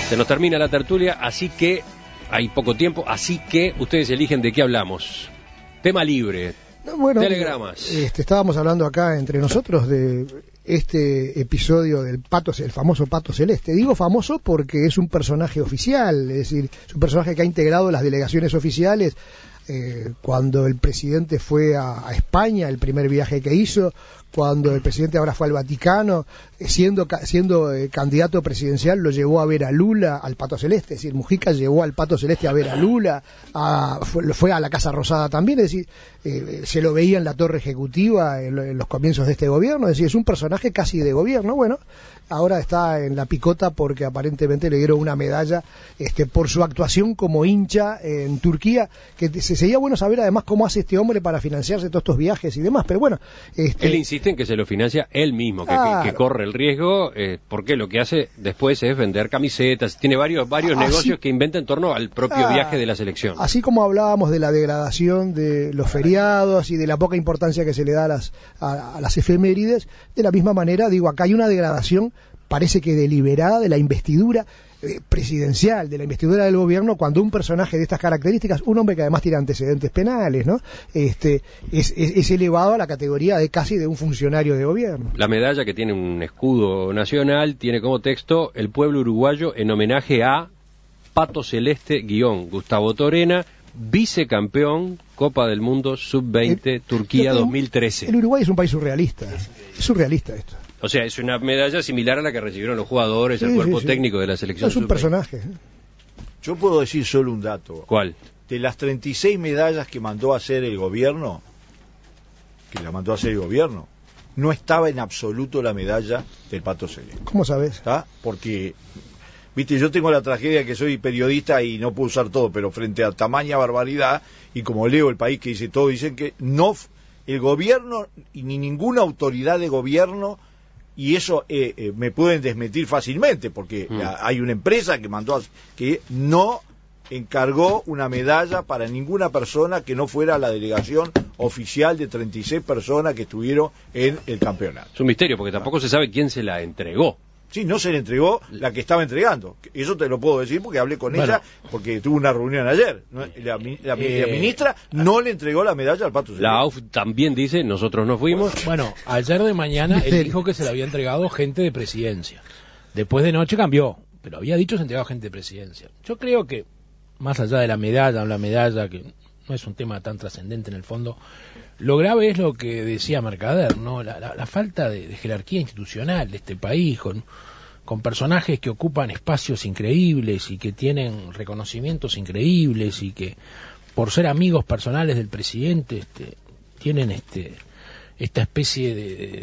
Se nos termina la tertulia, así que hay poco tiempo, así que ustedes eligen de qué hablamos. Tema libre, bueno, telegramas. Estábamos hablando acá entre nosotros de este episodio del el famoso Pato Celeste. Digo famoso porque es un personaje oficial, es decir, es un personaje que ha integrado las delegaciones oficiales. Cuando el presidente fue a España, el primer viaje que hizo, cuando el presidente ahora fue al Vaticano, siendo candidato presidencial, lo llevó a ver a Lula, al Pato Celeste, es decir, Mujica llevó al Pato Celeste a ver a Lula, fue a la Casa Rosada también, es decir, se lo veía en la Torre Ejecutiva en los comienzos de este gobierno, es decir, es un personaje casi de gobierno. Bueno, ahora está en la picota porque aparentemente le dieron una medalla por su actuación como hincha en Turquía, que sería bueno saber además cómo hace este hombre para financiarse todos estos viajes y demás, pero bueno. Él insiste en que se lo financia él mismo, que corre el riesgo, porque lo que hace después es vender camisetas, tiene varios negocios que inventa en torno al propio viaje de la selección. Así como hablábamos de la degradación de los feriados y de la poca importancia que se le da a las efemérides, de la misma manera, digo, acá hay una degradación, parece que deliberada, de la investidura presidencial, de la investidura del gobierno, cuando un personaje de estas características, un hombre que además tiene antecedentes penales, ¿no? Es elevado a la categoría de casi de un funcionario de gobierno. La medalla, que tiene un escudo nacional, tiene como texto: el pueblo uruguayo en homenaje a Pato Celeste _ Gustavo Torena, vicecampeón Copa del Mundo Sub-20 Turquía 2013. El Uruguay es un país surrealista, es surrealista esto. O sea, es una medalla similar a la que recibieron los jugadores, el cuerpo técnico de la selección. Es un personaje. Yo puedo decir solo un dato. ¿Cuál? De las 36 medallas que mandó a hacer el gobierno, no estaba en absoluto la medalla del Pato Celeste. ¿Cómo sabes? ¿Está? Porque, viste, yo tengo la tragedia que soy periodista y no puedo usar todo, pero frente a tamaña barbaridad, y como leo El País que dice todo, dicen que no, el gobierno y ni ninguna autoridad de gobierno, y eso me pueden desmentir fácilmente, porque hay una empresa que no encargó una medalla para ninguna persona que no fuera la delegación oficial de 36 personas que estuvieron en el campeonato. Es un misterio, porque tampoco se sabe quién se la entregó. Sí, no se le entregó la que estaba entregando. Eso te lo puedo decir porque hablé con ella, porque tuve una reunión ayer. La ministra no le entregó la medalla al Pato Celeste. La AUF también dice: nosotros no fuimos. Bueno, ayer de mañana él dijo que se le había entregado gente de presidencia. Después de noche cambió, pero había dicho que se entregaba gente de presidencia. Yo creo que, más allá de la medalla, que no es un tema tan trascendente en el fondo, lo grave es lo que decía Mercader, ¿no? La falta de jerarquía institucional de este país, con personajes que ocupan espacios increíbles y que tienen reconocimientos increíbles y que, por ser amigos personales del presidente, tienen esta especie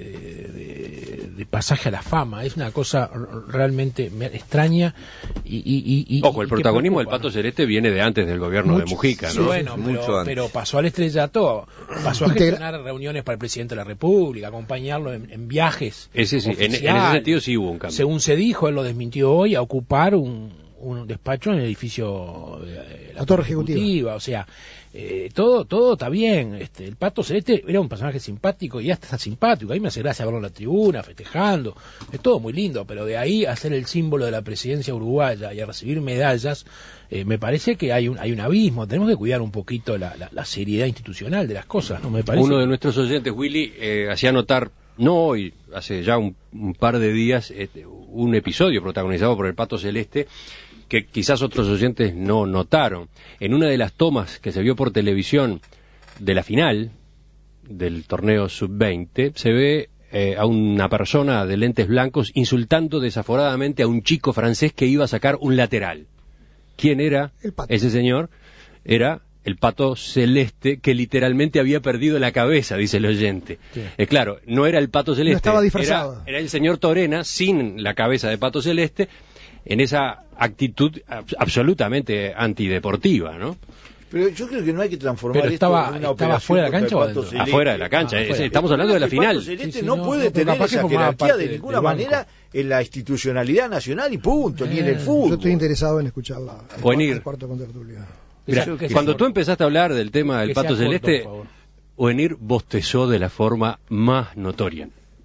de pasaje a la fama. Es una cosa realmente extraña Ojo, el protagonismo del Pato Celeste viene de antes del gobierno de Mujica, ¿no? Sí, bueno, pero pasó al estrellato, pasó a gestionar reuniones para el presidente de la República, acompañarlo en viajes. En ese sentido sí hubo un cambio. Según se dijo, él lo desmintió hoy, a ocupar un despacho en el edificio de la Torre Ejecutiva. O sea, todo está bien. El Pato Celeste era un personaje simpático y hasta está simpático. A mí me hace gracia verlo en la tribuna, festejando. Es todo muy lindo, pero de ahí a ser el símbolo de la presidencia uruguaya y a recibir medallas, me parece que hay un abismo. Tenemos que cuidar un poquito la seriedad institucional de las cosas, ¿no? Me parece. Uno de nuestros oyentes, Willy, hacía notar, no hoy, hace ya un par de días, un episodio protagonizado por el Pato Celeste que quizás otros oyentes no notaron. En una de las tomas que se vio por televisión de la final del torneo Sub-20, se ve a una persona de lentes blancos insultando desaforadamente a un chico francés que iba a sacar un lateral. ¿Quién era ese señor? Era el Pato Celeste, que literalmente había perdido la cabeza, dice el oyente. Sí. Claro, no era el Pato Celeste, no estaba disfrazado. Era el señor Torena sin la cabeza de Pato Celeste, en esa actitud absolutamente antideportiva, ¿no? Pero yo creo que no hay que transformar esto en una operación fuera de la cancha o adentro. Afuera de la cancha, estamos hablando de la final. El Pato Celeste no puede tener esa jerarquía de ninguna manera en la institucionalidad nacional y punto, ni en el fútbol. Yo estoy interesado en escucharla. El cuarto contertulio. Cuando tú empezaste a hablar del tema del Pato Celeste, Oenir bostezó de la forma más notoria.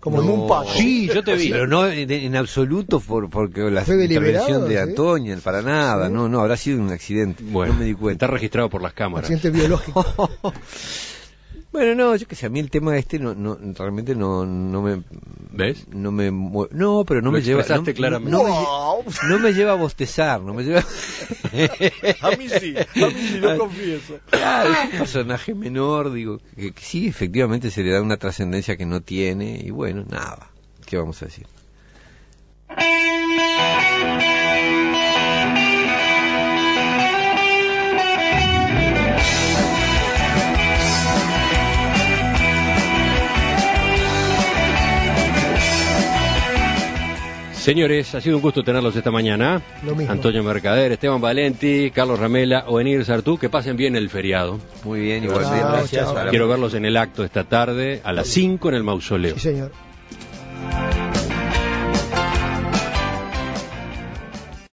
como en un paso. Sí, yo te vi. Pero no en absoluto porque la Fue intervención deliberado, de ¿sí? Antonia, para nada, Sí. no, habrá sido un accidente. Bueno, no me di cuenta. está registrado por las cámaras. Accidente biológico. Bueno, no, yo que sé, a mí el tema este realmente no me... ¿Ves? No me... No, pero no Lo me lleva... expresaste claramente. No me lleva a bostezar, no me lleva... A mí sí, lo confieso. Claro, es un personaje menor, digo, que sí, efectivamente se le da una trascendencia que no tiene, y bueno, nada, ¿qué vamos a decir? Señores, ha sido un gusto tenerlos esta mañana. Lo mismo. Antonio Mercader, Esteban Valenti, Carlos Ramela, Ovenir Sartú, que pasen bien el feriado. Muy bien, igualmente. Chao, Gracias. chao. Ahora- Quiero verlos en el acto esta tarde a las 5 en el mausoleo. Sí, señor.